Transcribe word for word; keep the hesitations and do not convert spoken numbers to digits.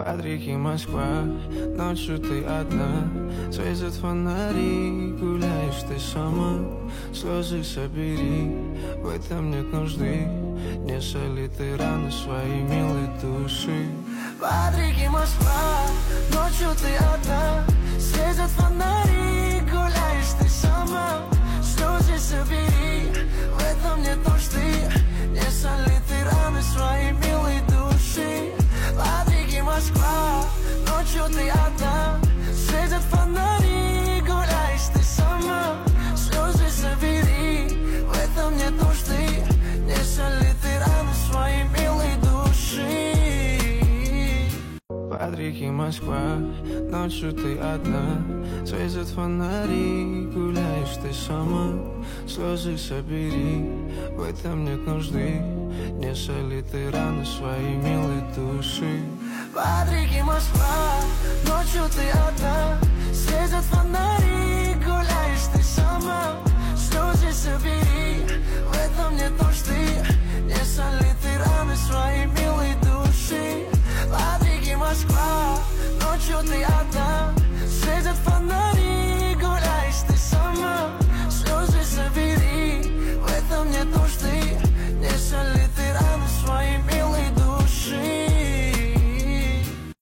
Под реки Москва, ночью ты одна. Светят фонари, гуляешь ты сама. Слезы собери, в этом нет нужды. Не соли ты раны своей милой души. Под реки Москва, ночью ты одна. Светят фонари, гуляешь ты сама. Слезы собери, в этом нет нужды. Не соли ты раны своей милой души. Под реки Москва, ночью ты одна. Светят фонари, гуляешь ты сама. Слезы собери, в этом нет нужды. Не соли ты раны своей милой души. Под реки Москва, ночью ты одна. Светят фонари, гуляешь ты сама. Слезы собери, в этом нет нужды. Не соли ты раны своей милой души. Под реки Москва, ночью ты одна. Светят фонари, гуляешь ты сама. Слезы собери, в этом нет нужды. Не соли ты раны своей милой души. Под реки Москва, ночью ты одна. Светят фонари.